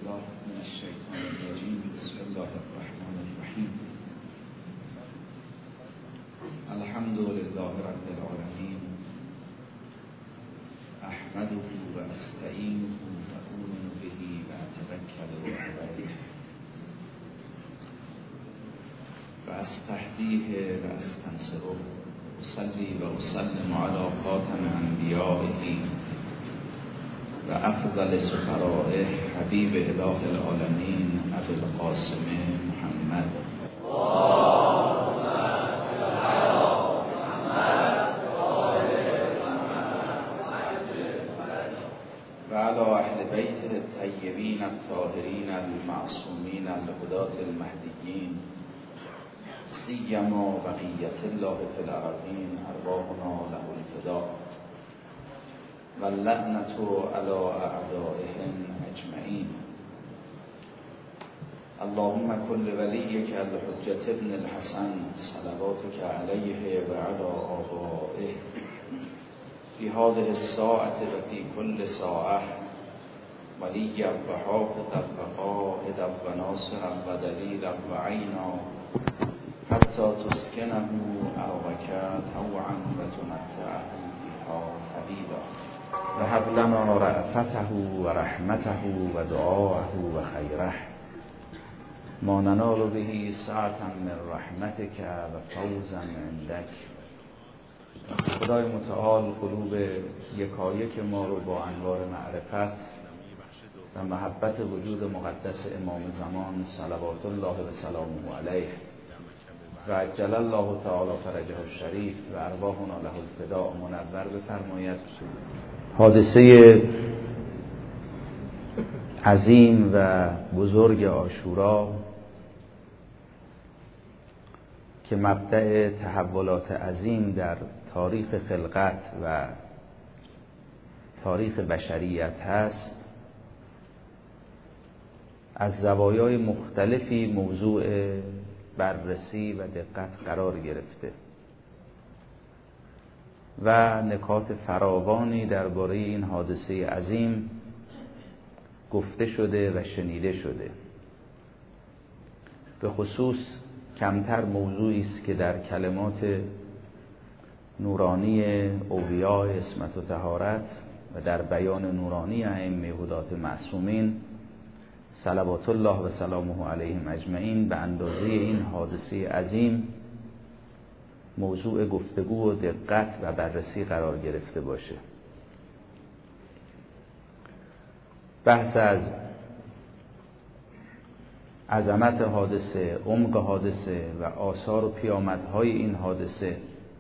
بالله من الشیطان الرجیم. بسم الله الرحمن الرحیم. الحمد لله رب العالمین. احمده و استعینه و اؤمن به و اتوکل علیه و استهدیه و استنصره. اصلی و اسلم علی خاتم انبیائه و افضل سفرائه حبیب اله العالمین ابی القاسم محمد و علی اهل بیته الطیبین الطاهرین المعصومین الهداة المهدیین سیما بقیت الله فی الارضین ارواحنا له الفداء واللعنة على اعدائهم اجمعین. اللهم كل وليك الحجة ابن الحسن صلواتك عليه وعلى آبائه في هذه الساعة وفي كل ساعة وليا وحافظا وقائدا وناصرا ودليلا وعينا حتى تسكنه أرضك طوعا وتمتعه فيها طويلا وهب لنا رأفته ورحمته ودعاءه وخيره ما ننال به سعة من رحمتك وفوزا عندك. خدای متعال قلوب یکایک ما رو با انوار معرفت و محبت وجود مقدس امام زمان صلوات الله و سلامه علیه و عجل الله تعالی فرجه الشریف و ارواحنا له الفداء منور بفرماید. حادثه عظیم و بزرگ عاشورا که مبدأ تحولات عظیم در تاریخ خلقت و تاریخ بشریت هست، از زوایای مختلفی موضوع بررسی و دقت قرار گرفته و نکات فراوانی درباره این حادثه عظیم گفته شده و شنیده شده. به خصوص کمتر موضوعی است که در کلمات نورانی اولیاء عصمت و طهارت و در بیان نورانی ائمه هدات معصومین صلوات الله و سلامه علیهم اجمعین به اندازه این حادثه عظیم موضوع گفتگو و دقت و بررسی قرار گرفته باشه. بحث از عظمت حادثه، عمق حادثه و آثار و پیامدهای این حادثه،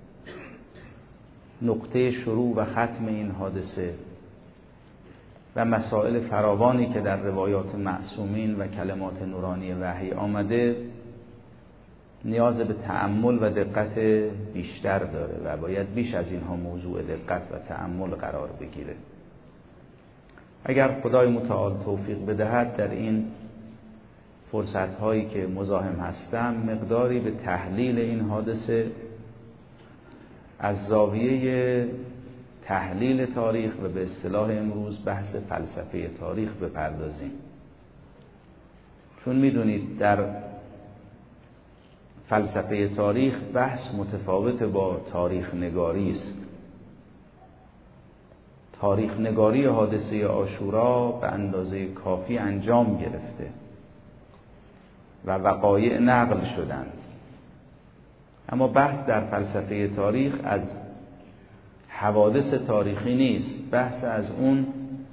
نقطه شروع و ختم این حادثه و مسائل فراوانی که در روایات معصومین و کلمات نورانی وحی آمده نیاز به تأمل و دقت بیشتر داره و باید بیش از اینها موضوع دقت و تأمل قرار بگیره. اگر خدای متعال توفیق بدهد در این فرصت‌هایی که مزاحم هستم مقداری به تحلیل این حادثه از زاویه تحلیل تاریخ و به اصطلاح امروز بحث فلسفه تاریخ بپردازیم. چون میدونید در فلسفه تاریخ بحث متفاوت با تاریخ نگاری است. تاریخ نگاری حادثه عاشورا به اندازه کافی انجام گرفته و وقایع نقل شدند، اما بحث در فلسفه تاریخ از حوادث تاریخی نیست، بحث از اون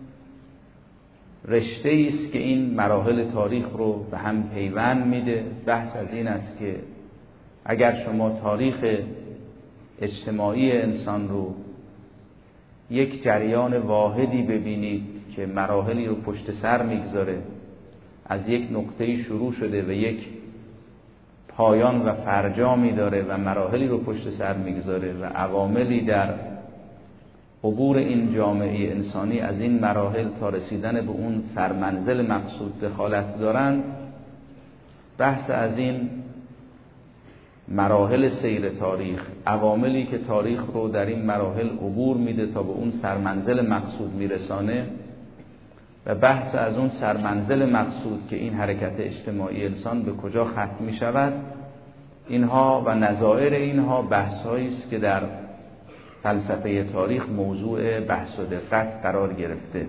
رشته است که این مراحل تاریخ رو به هم پیوند میده. بحث از این است که اگر شما تاریخ اجتماعی انسان رو یک جریان واحدی ببینید که مراحلی رو پشت سر میگذاره، از یک نقطه‌ای شروع شده و یک پایان و فرجامی داره و مراحلی رو پشت سر میگذاره و عواملی در عبور این جامعه انسانی از این مراحل تا رسیدن به اون سرمنزل مقصود دخالت دارند، بحث از این مراحل سیر تاریخ، عواملی که تاریخ رو در این مراحل عبور میده تا به اون سرمنزل مقصود میرسانه، و بحث از اون سرمنزل مقصود که این حرکت اجتماعی انسان به کجا ختم می شود، اینها و نظائر اینها بحث‌هایی است که در فلسفه تاریخ موضوع بحث و دقت قرار گرفته.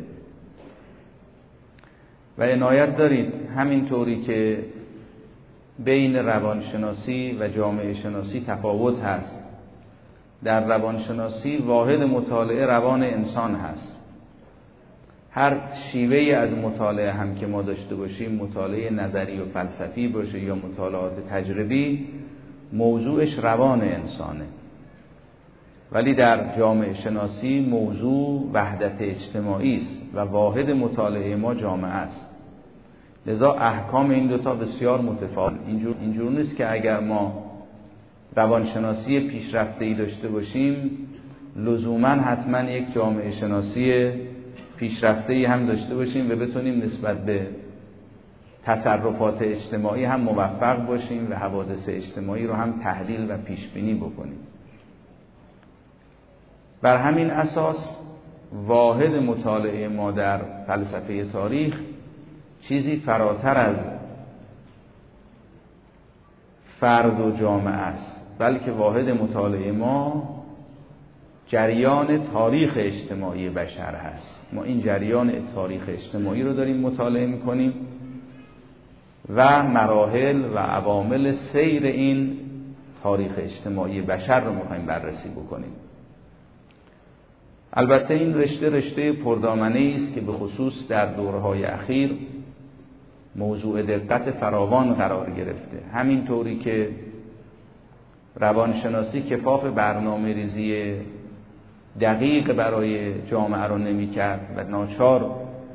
و عنایت دارید همینطوری که بین روانشناسی و جامعه شناسی تفاوت هست، در روانشناسی واحد مطالعه روان انسان هست. هر شیوهی از مطالعه هم که ما داشته باشیم، مطالعه نظری و فلسفی باشه یا مطالعات تجربی، موضوعش روان انسانه. ولی در جامعه شناسی موضوع وحدت اجتماعی است و واحد مطالعه ما جامعه است. لذا احکام این دوتا بسیار متفاوت. اینجور نیست که اگر ما روانشناسی پیشرفته‌ای داشته باشیم لزوماً حتما یک جامعه شناسی پیشرفته‌ای هم داشته باشیم و بتونیم نسبت به تصرفات اجتماعی هم موفق باشیم و حوادث اجتماعی رو هم تحلیل و پیشبینی بکنیم. بر همین اساس واحد مطالعه ما در فلسفه تاریخ چیزی فراتر از فرد و جامعه است، بلکه واحد مطالعه ما جریان تاریخ اجتماعی بشر هست. ما این جریان تاریخ اجتماعی رو داریم مطالعه میکنیم و مراحل و عوامل سیر این تاریخ اجتماعی بشر رو میخوایم بررسی بکنیم. البته این رشته پردامنه‌ای است که به خصوص در دورهای اخیر موضوع دقت فراوان قرار گرفته. همینطوری که روانشناسی کفاف برنامه‌ریزی دقیق برای جامعه رو نمی‌کرد و ناچار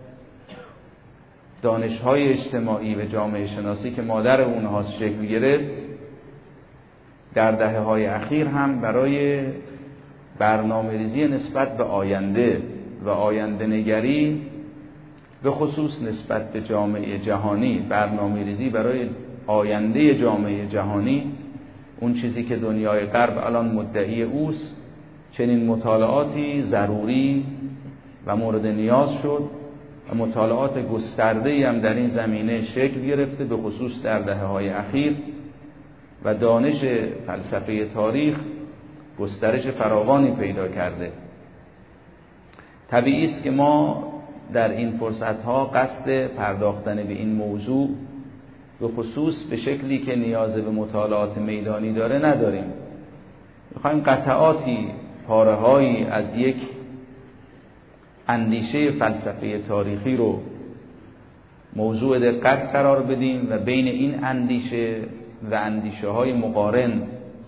دانش‌های اجتماعی و جامعه شناسی که مادر اونهاست شکل گرفت، در دهه‌های اخیر هم برای برنامه‌ریزی نسبت به آینده و آینده نگری به خصوص نسبت به جامعه جهانی، برنامه‌ریزی برای آینده جامعه جهانی، اون چیزی که دنیای غرب الان مدعی اوست، چنین مطالعاتی ضروری و مورد نیاز شد و مطالعات گسترده‌ای هم در این زمینه شکل گرفته، به خصوص در دهه‌های اخیر، و دانش فلسفه تاریخ گسترش فراوانی پیدا کرده. طبیعی است که ما در این فرصت‌ها قصد پرداختن به این موضوع به خصوص به شکلی که نیاز به مطالعات میدانی داره نداریم. می‌خوایم قطعاتی، پاره‌هایی از یک اندیشه فلسفه تاریخی رو موضوع دقت قرار بدیم و بین این اندیشه و اندیشه‌های مقارن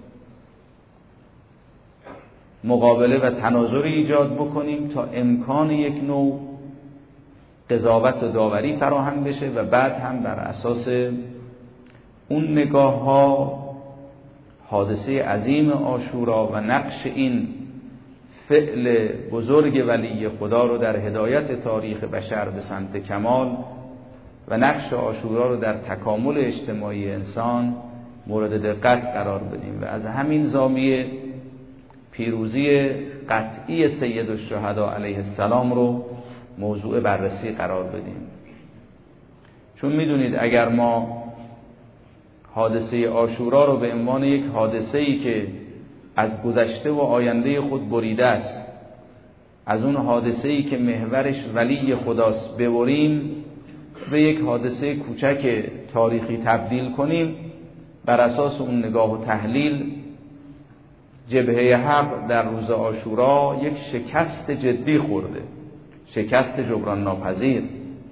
مقابله و تناظری ایجاد بکنیم تا امکان یک نوع قضاوت و داوری فراهم بشه و بعد هم بر اساس اون نگاه‌ها حادثه عظیم عاشورا و نقش این فعل بزرگ ولی خدا رو در هدایت تاریخ بشر به سمت کمال و نقش عاشورا رو در تکامل اجتماعی انسان مورد دقت قرار بدیم و از همین زاویه پیروزی قطعی سید الشهدا علیه السلام رو موضوع بررسی قرار بدیم. چون میدونید اگر ما حادثه عاشورا رو به عنوان یک حادثه‌ای که از گذشته و آینده خود بریده است، از اون حادثه‌ای که محورش ولی خداست ببریم، به یک حادثه کوچک تاریخی تبدیل کنیم، بر اساس اون نگاه و تحلیل جبهه حق در روز عاشورا یک شکست جدی خورده، شکست جبران ناپذیر.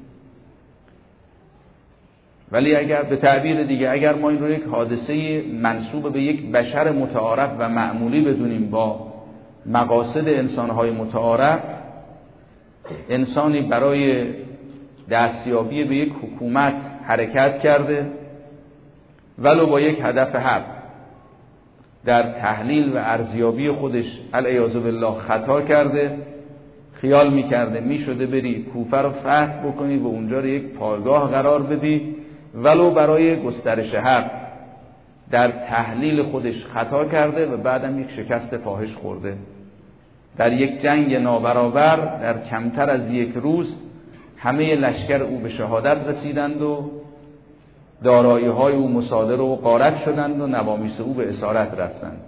ولی اگر به تعبیر دیگه اگر ما این رو یک حادثه منسوب به یک بشر متعارف و معمولی بدونیم با مقاصد انسان‌های متعارف، انسانی برای دستیابی به یک حکومت حرکت کرده ولو با یک هدف حق، در تحلیل و ارزیابی خودش العیاذ بالله خطا کرده، خیال میکرده میشده بری کوفه رو فتح بکنی و اونجا رو یک پایگاه قرار بدی، ولو برای گسترش حق در تحلیل خودش خطا کرده و بعدم یک شکست فاحش خورده. در یک جنگ نابرابر در کمتر از یک روز همه لشکر او به شهادت رسیدند و دارایی‌های او مصادره و غارت شدند و نوامیس او به اسارت رفتند.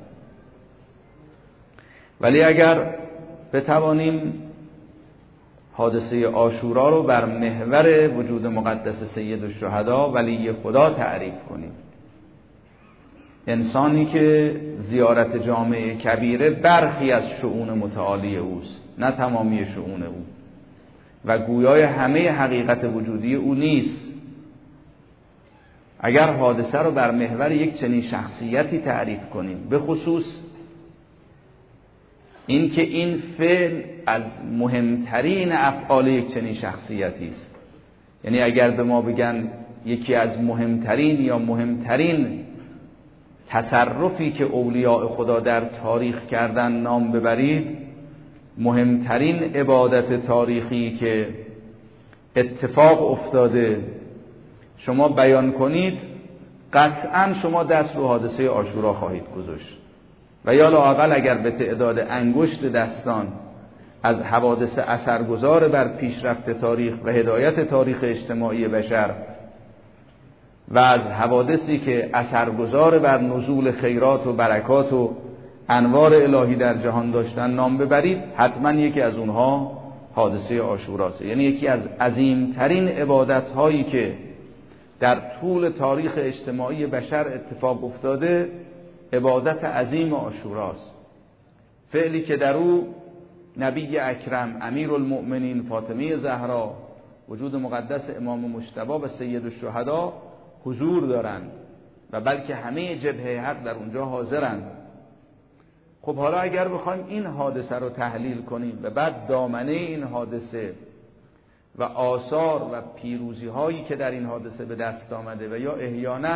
ولی اگر بتوانیم حادثه عاشورا رو بر محور وجود مقدس سید الشهدا ولی خدا تعریف کنیم، انسانی که زیارت جامع کبیره برخی از شؤون متعالی اوست، نه تمامی شؤون او، و گویای همه حقیقت وجودی او نیست. اگر حادثه رو بر محور یک چنین شخصیتی تعریف کنیم، به خصوص این که این فعل از مهمترین افعال یک چنین شخصیتی است، یعنی اگر به ما بگن یکی از مهمترین یا مهمترین تصرفی که اولیاء خدا در تاریخ کردن نام ببرید، مهمترین عبادت تاریخی که اتفاق افتاده شما بیان کنید، قطعا شما دست رو حادثه عاشورا خواهید گذاشت و یا لااقل اگر به تعداد انگشت دستان از حوادث اثرگذار بر پیشرفت تاریخ و هدایت تاریخ اجتماعی بشر و از حوادثی که اثرگذار بر نزول خیرات و برکات و انوار الهی در جهان داشتن نام ببرید، حتما یکی از اونها حادثه عاشوراست. یعنی یکی از عظیمترین عبادت‌هایی که در طول تاریخ اجتماعی بشر اتفاق افتاده، عبادت عظیم عاشوراست، فعلی که در او نبی اکرم، امیرالمؤمنین، فاطمه زهرا، وجود مقدس امام مجتبی و سید الشهدا حضور دارند و بلکه همه جبهه حق در اونجا حاضرند. خب حالا اگر بخوایم این حادثه رو تحلیل کنیم و بعد دامنه این حادثه و آثار و پیروزی هایی که در این حادثه به دست آمده و یا احیانا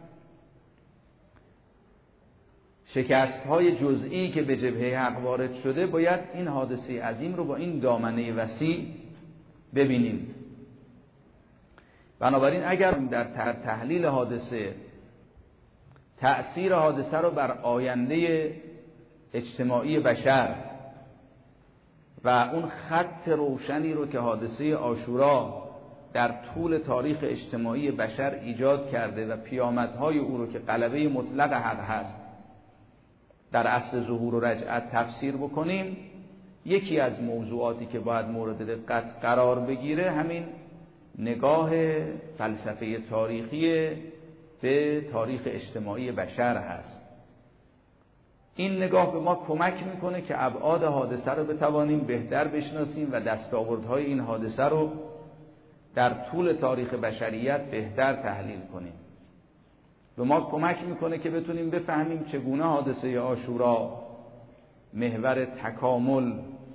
شکست های جزئی که به جبهه حق وارد شده، باید این حادثه عظیم رو با این دامنه وسیع ببینیم. بنابراین اگر در تحلیل حادثه تأثیر حادثه رو بر آینده اجتماعی بشر و اون خط روشنی رو که حادثه عاشورا در طول تاریخ اجتماعی بشر ایجاد کرده و پیامدهای او رو که غلبه مطلق حق هست در اصل ظهور و رجعت تفسیر بکنیم، یکی از موضوعاتی که باید مورد دقت قرار بگیره همین نگاه فلسفه تاریخی به تاریخ اجتماعی بشر هست. این نگاه به ما کمک میکنه که ابعاد حادثه رو بتوانیم بهتر بشناسیم و دستاوردهای این حادثه رو در طول تاریخ بشریت بهتر تحلیل کنیم. به ما کمک میکنه که بتونیم بفهمیم چگونه حادثه عاشورا محور تکامل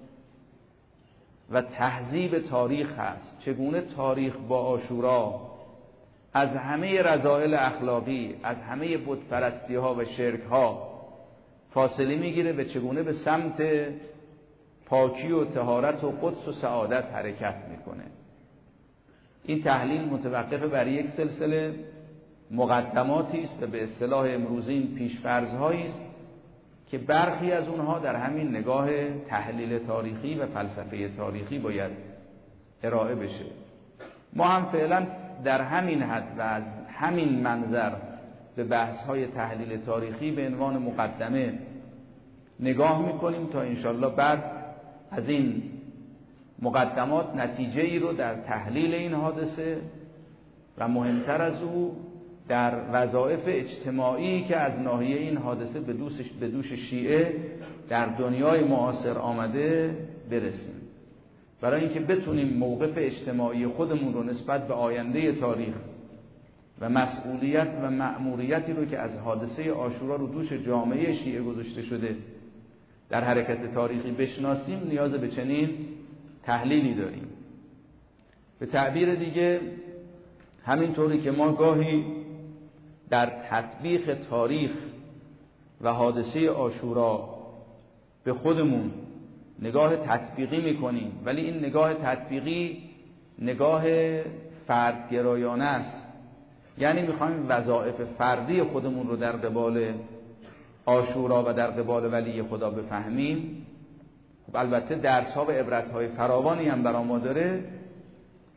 و تهذیب تاریخ هست، چگونه تاریخ با عاشورا از همه رذائل اخلاقی، از همه بتپرستی ها و شرک ها فاصله میگیره و چگونه به سمت پاکی و طهارت و قدس و سعادت حرکت میکنه. این تحلیل متوقف بر یک سلسله مقدماتی است و به اصطلاح امروزین پیش‌فرض‌هایی است که برخی از اونها در همین نگاه تحلیل تاریخی و فلسفه تاریخی باید ارائه بشه. ما هم فعلا در همین حد و از همین منظر به بحث‌های تحلیل تاریخی به عنوان مقدمه نگاه می‌کنیم تا انشالله بعد از این مقدمات نتیجه ای رو در تحلیل این حادثه و مهمتر از او در وظایف اجتماعی که از ناحیه این حادثه به دوش شیعه در دنیای معاصر آمده برسیم، برای اینکه بتونیم موقف اجتماعی خودمون رو نسبت به آینده تاریخ و مسئولیت و مأموریتی رو که از حادثه عاشورا رو دوش جامعه شیعه گذاشته شده در حرکت تاریخی بشناسیم، نیاز به چنین تحلیلی داریم. به تعبیر دیگه، همینطوری که ما گاهی در تطبیق تاریخ و حادثه عاشورا به خودمون نگاه تطبیقی میکنیم، ولی این نگاه تطبیقی نگاه فردگرایانه است، یعنی میخوایم وظایف فردی خودمون رو در قبال عاشورا و در قبال ولی خدا بفهمیم. خب البته درس ها و عبرت های فراوانی هم برای ما داره،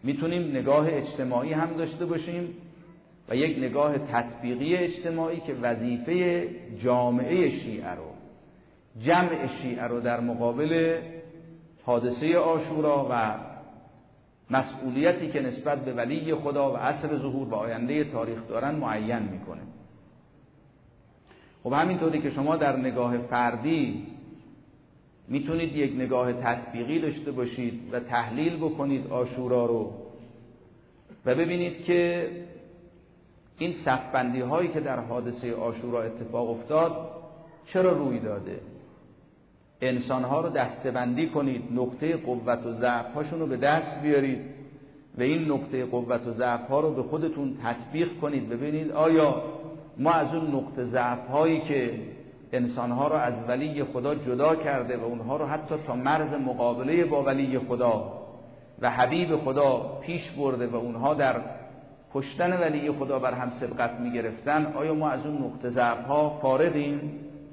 میتونیم نگاه اجتماعی هم داشته باشیم و یک نگاه تطبیقی اجتماعی که وظیفه جامعه شیعه رو، جمع شیعه رو در مقابل حادثه عاشورا و مسئولیتی که نسبت به ولی خدا و عصر ظهور و آینده تاریخ دارن معین میکنه. خب همینطوری که شما در نگاه فردی میتونید یک نگاه تطبیقی داشته باشید و تحلیل بکنید عاشورا رو و ببینید که این صف‌بندی هایی که در حادثه عاشورا اتفاق افتاد چرا روی داده، انسان ها رو دسته‌بندی کنید، نقطه قوت و ضعف هاشون رو به دست بیارید و این نقطه قوت و ضعف ها رو به خودتون تطبیق کنید. ببینید آیا ما از اون نقطه ضعف هایی که انسان ها رو از ولی خدا جدا کرده و اونها رو حتی تا مرز مقابله با ولی خدا و حبیب خدا پیش برده و اونها در کشتن ولی خدا بر هم سبقت می گرفتن، آیا ما از اون نقطه ضعف ها فارغیم؟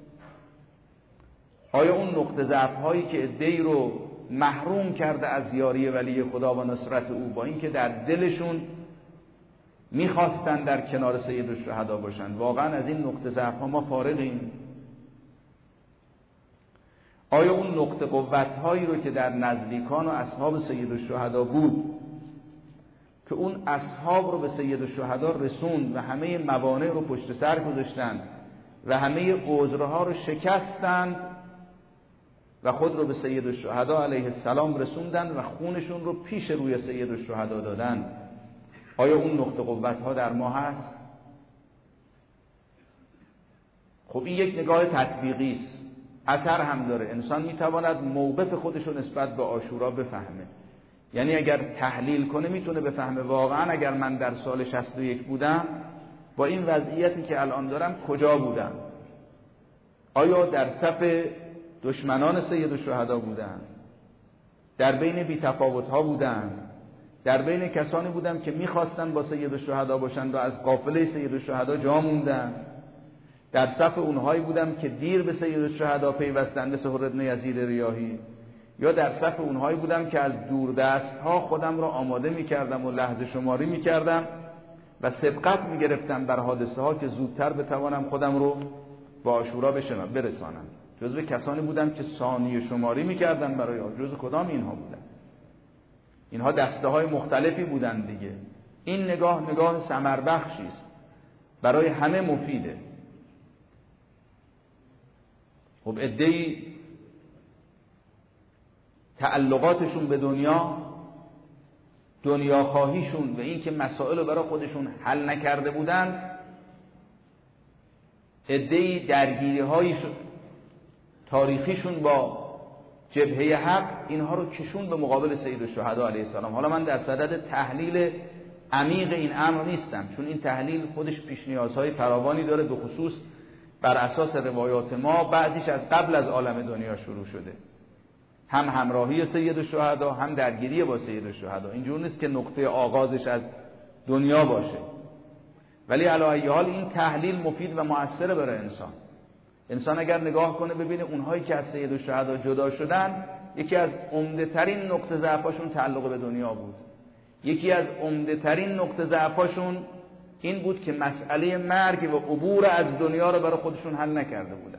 آیا اون نقطه ضعف هایی که عده‌ای رو محروم کرده از یاری ولی خدا و نصرت او، با اینکه در دلشون میخواستن در کنار سید الشهدا باشن، واقعا از این نقطه ضعف ها ما فارغیم؟ آیا اون نقطه قوت هایی رو که در نزدیکان و اصحاب سید الشهدا بود که اون اصحاب رو به سید الشهدا رسوند و همه موانع رو پشت سر گذاشتن و همه عذرها رو شکستند و خود رو به سید الشهدا علیه السلام رسوندن و خونشون رو پیش روی سید الشهدا دادن، آیا اون نقطه قوت ها در ما هست؟ خب این یک نگاه تطبیقی است، اثر هم داره. انسان میتواند موقف خودش رو نسبت به عاشورا بفهمه، یعنی اگر تحلیل کنه میتونه بفهمه واقعا اگر من در سال 61 بودم با این وضعیتی که الان دارم کجا بودم؟ آیا در صف دشمنان سید الشهدا بودم؟ در بین بی‌تفاوت ها بودم؟ در بین کسانی بودم که میخواستن با سید الشهدا باشند و از قافله سید الشهدا جا موندن؟ در صف اونهایی بودم که دیر به سید الشهدا پیوستند مثل حر بن یزید ریاحی؟ یا در صف اونهایی بودم که از دوردست ها خودم را آماده میکردم و لحظه شماری میکردم و سبقت میگرفتم بر حادثه ها که زودتر بتوانم خودم رو با عاشورا برسانم؟ جزو کسانی بودم که ثانیه شماری میکردن برای جزو کدام اینها بودن؟ اینها دسته های مختلفی بودن دیگه. این نگاه ثمر بخشی است، برای همه مفیده. خب عده‌ای تعلقاتشون به دنیا خواهیشون و این که مسائل رو برای خودشون حل نکرده بودن، عده‌ای درگیری‌های تاریخیشون با جبهه حق اینها رو کشون به مقابل سید الشهدا علیه السلام. حالا من در صدد تحلیل عمیق این امر نیستم، چون این تحلیل خودش پیش نیازهای فراوانی داره، به خصوص بر اساس روایات ما بعضیش از قبل از عالم دنیا شروع شده، هم همراهی سید الشهدا هم درگیری با سید الشهدا. اینجور نیست که نقطه آغازش از دنیا باشه، ولی علی ای حال این تحلیل مفید و مؤثر برای انسان اگر نگاه کنه ببینه اونهایی که از سید الشهدا جدا شدن، یکی از عمده ترین نقطه ضعفاشون تعلق به دنیا بود. یکی از عمده ترین نقطه ضعفاشون این بود که مسئله مرگ و عبور از دنیا رو برای خودشون حل نکرده بودن،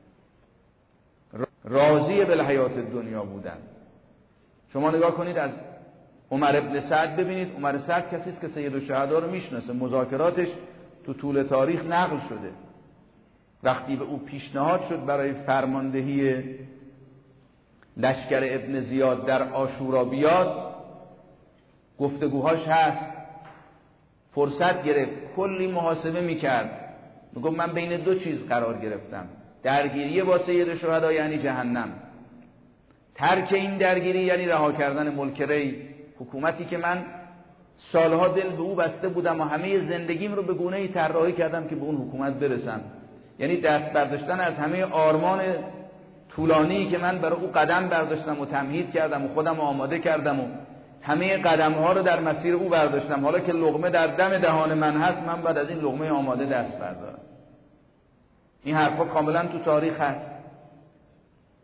راضی به حیات دنیا بودن. شما نگاه کنید از عمر ابن سعد ببینید، عمر سعد کسی است که سید الشهدا رو میشناسه، مذاکراتش تو طول تاریخ نقل شده. وقتی به او پیشنهاد شد برای فرماندهی لشکر ابن زیاد در عاشورا بیاد، گفتگوهاش هست، فرصت گرفت، کلی محاسبه میکرد، میگفت من بین دو چیز قرار گرفتم، درگیری با سید الشهدا یعنی جهنم، ترک این درگیری یعنی رها کردن ملک ری، حکومتی که من سالها دل به او بسته بودم و همه زندگیم رو به گونه‌ای طراحی کردم که به اون حکومت برسم. یعنی دست برداشتن از همه آرمان طولانی که من برای او قدم برداشتم و تمهید کردم و خودم آماده کردم و همه قدم‌ها رو در مسیر او برداشتم، حالا که لقمه در دم دهان من هست، من بعد از این لقمه آماده دست بردارم. این حرفا کاملا تو تاریخ هست،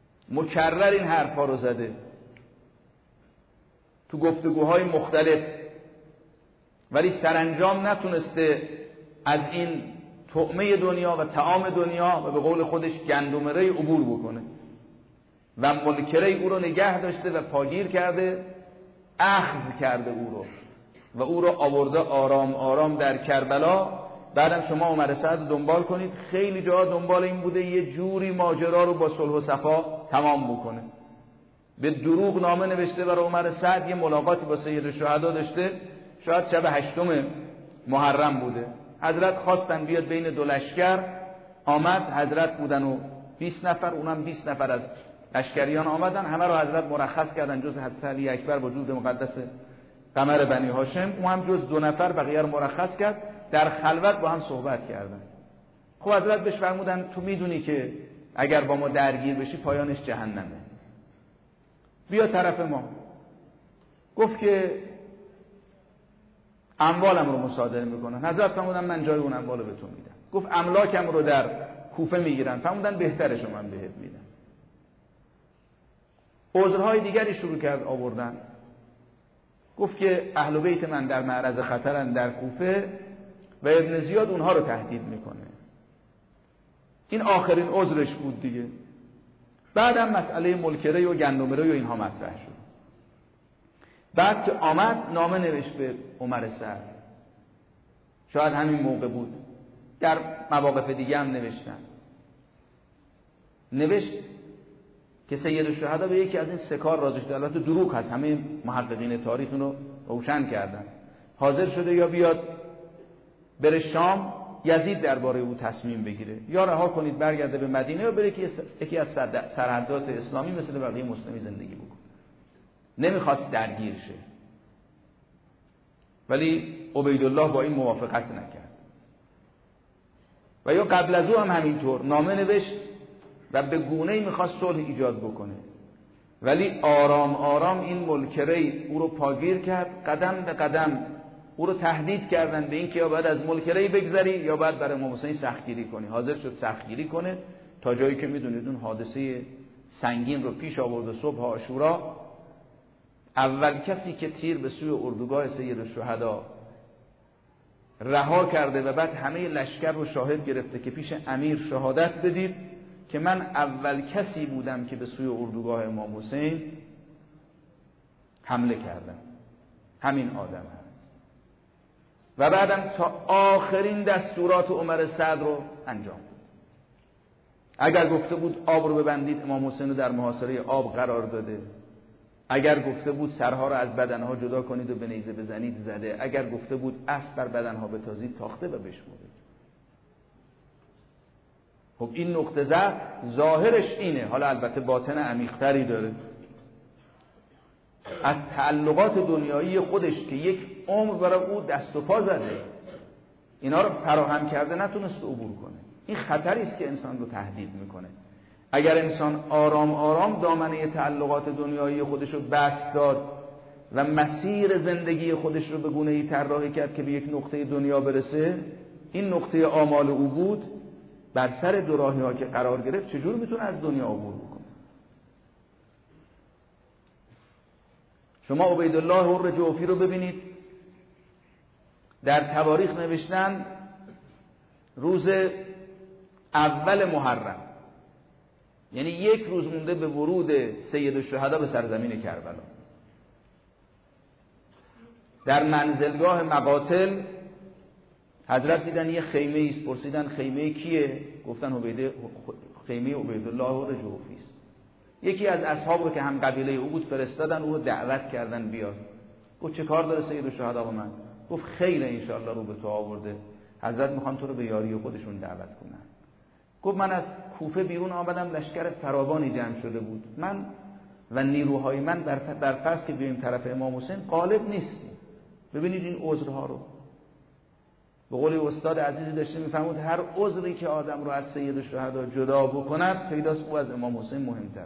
مکرر این حرفا رو زده تو گفتگوهای مختلف. ولی سرانجام نتونسته از این طعمه دنیا و طعام دنیا و به قول خودش گندمره عبور بکنه و ملکره او رو نگه داشته و پاگیر کرده، اخذ کرده او رو و او رو آورده آرام آرام در کربلا. بعدم شما عمر سعد دنبال کنید، خیلی جا دنبال این بوده یه جوری ماجرا رو با صلح و صفا تمام بکنه. به دروغ نامه نوشته برای عمر سعد، یه ملاقاتی با سید الشهدا داشته، شاید شب 8 محرم بوده. حضرت خواستن بیاد بین دو لشکر، آمد، حضرت بودن و 20 نفر، اونم 20 نفر از لشکریان آمدن، همه رو حضرت مرخص کردن جز حضرت علی اکبر با جود مقدس قمر بنی هاشم، اون هم جز 2 نفر بقیه رو مرخص کرد، در خلوت با هم صحبت کردن. خب حضرت بهش فرمودن تو میدونی که اگر با ما درگیر بشی پایانش جهنمه، بیا طرف ما. گفت که اموالم رو مصادره میکنن. حضرت فرمودن من جای اون اموال رو به تو میدم. گفت املاکم رو در کوفه میگیرن. فرمودن بهترش من بهت میدم. عذرهای دیگری شروع کرد آوردن. گفت که اهل بیت من در معرض خطرن در کوفه و ابن زیاد اونها رو تهدید میکنه. این آخرین عذرش بود دیگه. بعدم مسئله ملکره و گندمره و اینها مطرح شد. بعد که آمد نامه نوشت به عمر سعد، شاید همین موقع بود، در مواقف دیگه هم نوشت که سید الشهدا به یکی از این 3 کار راضی شده. البته دروغ هست، همه محققین تاریخ اینو روشن کردن. حاضر شده یا بیاد بره شام، یزید درباره او تصمیم بگیره، یا رها کنید برگرده به مدینه، یا بره یکی از سرحدات اسلامی مثل بقیه مسلمی زندگی بکنه. نمیخواست درگیر شه، ولی عبیدالله با این موافقت نکرد. و یا قبل از او هم همینطور نامه نوشت و به گونه‌ای میخواست صلح ایجاد بکنه، ولی آرام آرام این ملکره او رو پاگیر کرد. قدم به قدم او رو تهدید کردن به این که یا باید از ملکره بگذری یا باید برای امام حسین سختگیری کنی. حاضر شد سختگیری کنه تا جایی که میدونید اون حادثه سنگین رو پیش آورد. صبح عاشورا اول کسی که تیر به سوی اردوگاه سید الشهدا رها کرده و بعد همه لشکر رو شاهد گرفته که پیش امیر شهادت بدید که من اول کسی بودم که به سوی اردوگاه امام حسین حمله کردم، همین آدم هست. و بعدم تا آخرین دستورات عمر سعد رو انجام داد. اگر گفته بود آب رو ببندید، امام حسین رو در محاصره آب قرار داده. اگر گفته بود سرها رو از بدنها جدا کنید و به نیزه بزنید، زده. اگر گفته بود اسب بر بدنها بتازید، تاخته و بشمرید. خب این نقطه ضعف ظاهرش اینه، حالا البته باطن عمیق‌تری داره. از تعلقات دنیایی خودش که یک عمر برای او دست و پا زده، اینا رو فراهم کرده، نتونست عبور کنه. این خطری است که انسان رو تهدید میکنه. اگر انسان آرام آرام دامنه تعلقات دنیایی خودش رو بست داد و مسیر زندگی خودش رو به گونه‌ای طراحی کرد که به یک نقطه دنیا برسه، این نقطه آمال او بود، بر سر دو راهی‌ها که قرار گرفت، چجور میتونه از دنیا عبور بکنه؟ شما عبیدالله حر جوفی رو ببینید، در تواریخ نوشتن روز اول محرم، یعنی 1 روز مونده به ورود سید الشهدا به سرزمین کربلا، در منزلگاه مقاتل حضرت دیدن یه خیمه ایست. پرسیدن خیمه کیه؟ گفتن خیمه عبیدالله حر جوفی است. یکی از اصحاب رو که هم قبیله او بود فرستادن، او رو دعوت کردن بیاد. گفت چه کار داره سید الشهدا با من؟ گفت خیلی انشاءالله رو به تو آورده، حضرت میخوان تو رو به یاری خودشون دعوت کنن. گفت من از کوفه بیرون آمدم، لشکر فراوانی جمع شده بود، من و نیروهای من در فرض که بیایم طرف امام حسین غالب نیستیم. ببینید این عذرها رو. به قول استاد عزیزی داشته میفهمود هر عذری که آدم رو از سید الشهدا جدا بکند، پیداست او از امام حسین مهمتره.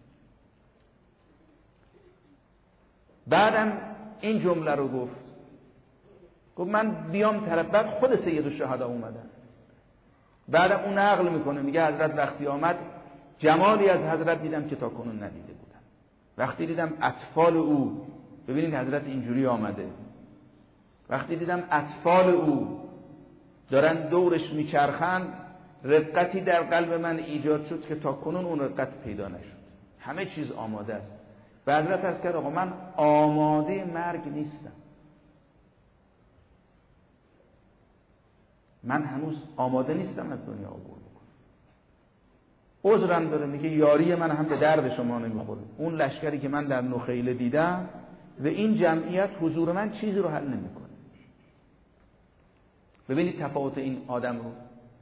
بعدم این جمله رو گفت من بیام طرف. بعد خود سید الشهدا اومدن. بعدم اون نقل میکنه، میگه حضرت وقتی آمد جمالی از حضرت دیدم که تا کنون ندیده بودم. وقتی دیدم اطفال او، ببینید حضرت اینجوری آمده، وقتی دیدم اطفال او دارن دورش میچرخن، رقتی در قلب من ایجاد شد که تا کنون اون رقت پیدا نشد. همه چیز آماده است. و حضرت عرض کرد آقا من آماده مرگ نیستم، من هنوز آماده نیستم از دنیا عبور بکنم. عذرم داره، میگه یاری من هم به درد شما نمیخوره. اون لشکری که من در نخیله دیدم و این جمعیت حضور من چیزی رو حل نمیکنه. ببینید تفاوت این آدم رو،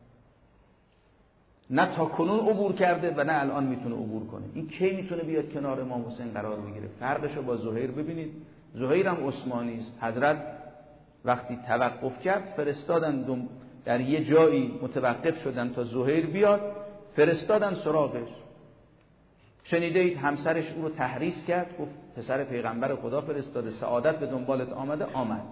نه تا کنون عبور کرده و نه الان میتونه عبور کنه. این کی میتونه بیاد کنار امام حسین قرار بگیره؟ فرقش رو با زهیر ببینید. زهیر هم عثمانی است. حضرت وقتی توقف کرد فرستادن در یه جایی متوقف شدن تا زهیر بیاد، فرستادن سراغش. شنیدید همسرش او رو تحریض کرد، گفت پسر پیغمبر خدا فرستاده، سعادت به دنبالت آمده. آمد.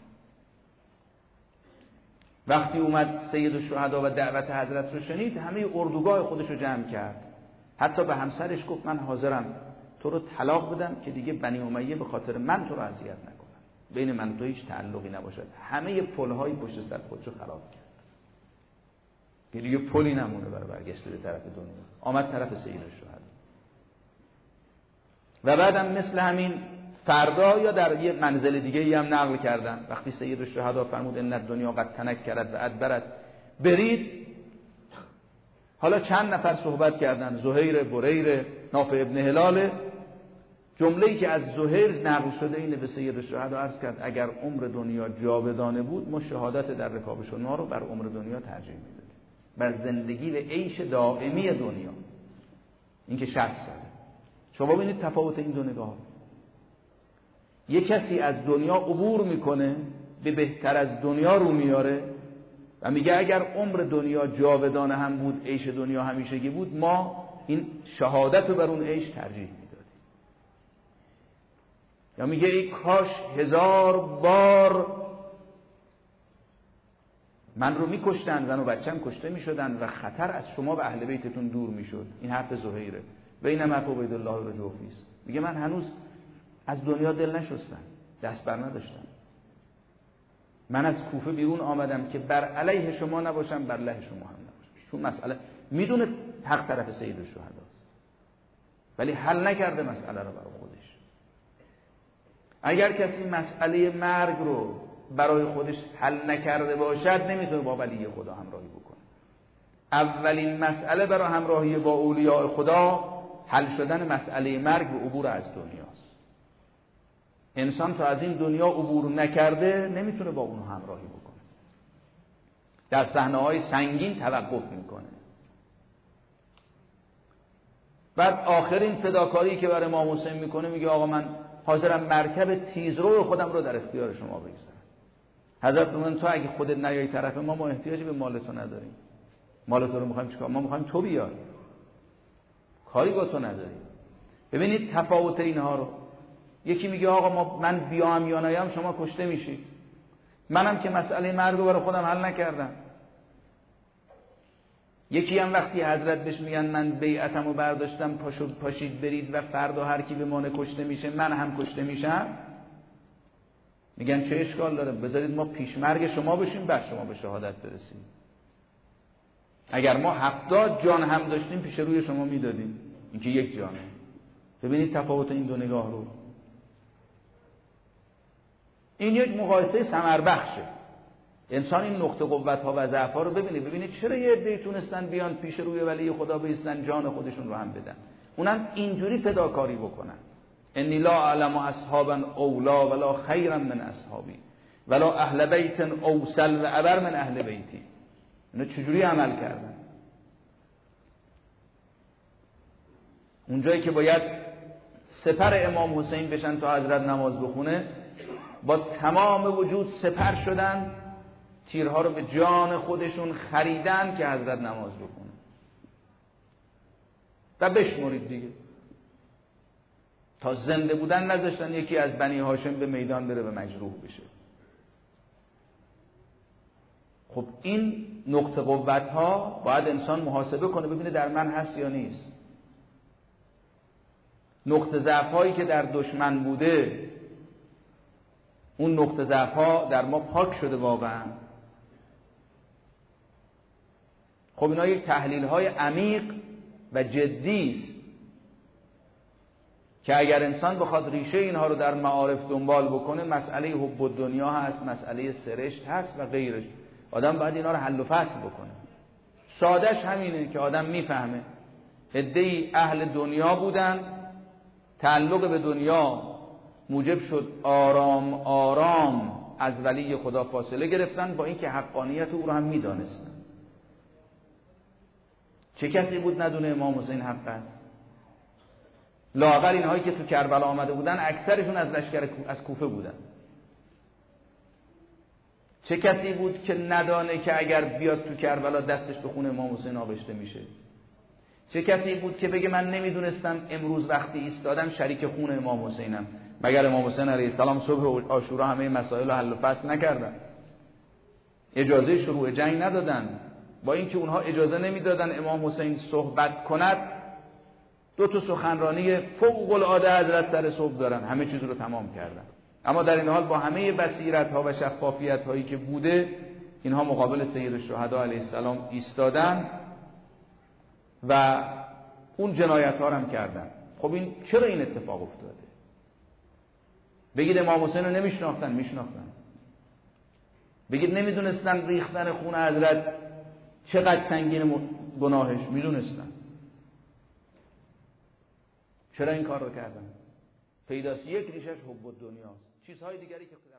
وقتی اومد سید الشهدا و دعوت حضرت رو شنید، همه اردوگاه خودش رو جمع کرد. حتی به همسرش گفت من حاضرم تو رو طلاق بدم که دیگه بنی امیه به خاطر من تو رو اذیت نکنن، بین من و تو هیچ تعلقی نباشد. همه پل‌های پشت سر خودش رو خراب کرد که دیگه پلی نمونه برای برگشت به طرف دنیا. آمد طرف سید الشهدا. و بعدم مثل همین فردا یا در یه منزل دیگه ای هم نقل کردن، وقتی سید الشهدا فرمود ان الدنیا قد تنکرت و ادبرت، برید. حالا چند نفر صحبت کردن، زهیر، بریر، نافع ابن هلال. جمله‌ای که از زهیر نقل شده اینه، به سید الشهدا عرض کرد اگر عمر دنیا جاودانه بود ما شهادت در رکاب شما رو بر عمر دنیا ترجیح میدادیم، بر زندگی و عیش دائمی دنیا. این که 60 ساله. شما ببینید تفاوت این دو نگاه. یه کسی از دنیا عبور میکنه، به بهتر از دنیا رو میاره و میگه اگر عمر دنیا جاودانه هم بود، عیش دنیا همیشگی بود، ما این شهادت رو بر اون عیش ترجیح میدادیم. یا میگه ای کاش 1000 بار من رو میکشتن، زن و بچم کشته میشدن و خطر از شما و اهل بیتتون دور میشد. این حرف زهیره. و اینم حرف عبیدالله رجوفی است. میگه من هنوز از دنیا دل نشستم، دست بر نداشتم. من از کوفه بیرون آمدم که بر علیه شما نباشم، بر علیه شما هم نباشم. چون مسئله میدونه حق طرف سید الشهداست، ولی حل نکرده مسئله رو برای خودش. اگر کسی مسئله مرگ رو برای خودش حل نکرده باشد، نمیتونه با ولی خدا همراهی بکنه. اولین مسئله برای همراهی با اولیاء خدا حل شدن مسئله مرگ و عبور از دنیاست. انسان تا از این دنیا عبور نکرده نمیتونه با اون همراهی بکنه. در صحنه‌های سنگین توقف میکنه. بعد آخرین فداکاری که برای امام حسین میکنه، میگه آقا من حاضرم مرکب تیزرو خودم رو در اختیار شما بگذارم. حضرت فرمودن تو اگه خودت نیای طرف ما احتیاجی به مال تو نداریم. مال تو رو میخوایم چیکار؟ ما میخوایم تو بیای، کاری با تو نداریم. ببینید تفاوت اینها رو. یکی میگه آقا من بیام یا نیام شما کشته میشید. منم که مسئله مرگ رو برای خودم حل نکردم. یکی هم وقتی حضرت بهش میگن من بیعتم رو برداشتم، پاشید برید و فردا هر کی به ما کشته میشه من هم کشته میشم، میگن چه اشکال داره، بذارید ما پیش مرگ شما بشیم بعد شما به شهادت برسید. اگر ما 70 جان هم داشتیم پیش روی شما میدادیم، این که یک جانه. ببینید تفاوت این دو نگاه رو. این یک مقایسه ثمربخشه. انسان این نقطه قوت ها و ضعف ها رو ببینید چرا یه عده‌ای تونستن بیان پیش روی ولی خدا بایستن جان خودشون رو هم بدن، اونم اینجوری فداکاری بکنن. انی لا اعلم اصحابا اولا ولا خیرا من اصحابی ولا اهل بیت اوصل و ابر من اهل بیتی. اینا چجوری عمل کردن؟ اونجایی که باید سپر امام حسین بشن تا حضرت نماز بخونه، با تمام وجود سپر شدن، تیرها رو به جان خودشون خریدن که حضرت نماز بخونه. و بشمرید دیگه، تا زنده بودن نذاشتن یکی از بنی هاشم به میدان بره و مجروح بشه. خب این نقطه قوت ها باید انسان محاسبه کنه، ببینه در من هست یا نیست. نقطه ضعف هایی که در دشمن بوده، اون نقطه ضعف‌ها در ما پاک شده واقعا. خب اینا یک تحلیل‌های عمیق و جدی است که اگر انسان بخواد ریشه اینها رو در معارف دنبال بکنه، مسئله حب الدنیا هست، مسئله سرشت هست و غیرش. آدم باید اینا رو حل و فصل بکنه. سادهش همینه که آدم میفهمه عده‌ای اهل دنیا بودن، تعلق به دنیا موجب شد آرام آرام از ولی خدا فاصله گرفتن، با اینکه حقانیت او رو هم میدانستن. چه کسی بود ندونه امام حسین حق است؟ لااقل اینهایی که تو کربلا آمده بودن اکثرشون از لشکر از کوفه بودن. چه کسی بود که ندانه که اگر بیاد تو کربلا دستش به خون امام حسین آغشته میشه؟ چه کسی بود که بگه من نمیدونستم امروز وقتی ایستادم شریک خون امام حسینم؟ مگر امام حسین علیه السلام صبح عاشورا همه مسائل رو حل و فصل نکردن؟ اجازه شروع جنگ ندادن. با اینکه اونها اجازه نمیدادن امام حسین صحبت کند، 2 سخنرانی فوق العاده حضرت سر صبح دارن، همه چیز رو تمام کردن. اما در این حال با همه بصیرت ها و شفافیت هایی که بوده، اینها مقابل سید الشهدا علیه السلام ایستادن و اون جنایت ها رو هم کردن. خب این چرا این اتفاق افتاده؟ بگید امام حسین رو نمیشناختن؟ میشناختن. بگید نمیدونستن ریختن خون حضرت چقدر سنگین گناهش؟ میدونستن. چرا این کار رو کردن؟ پیداست یک ریشش حب الدنیاست. چیزهای دیگری که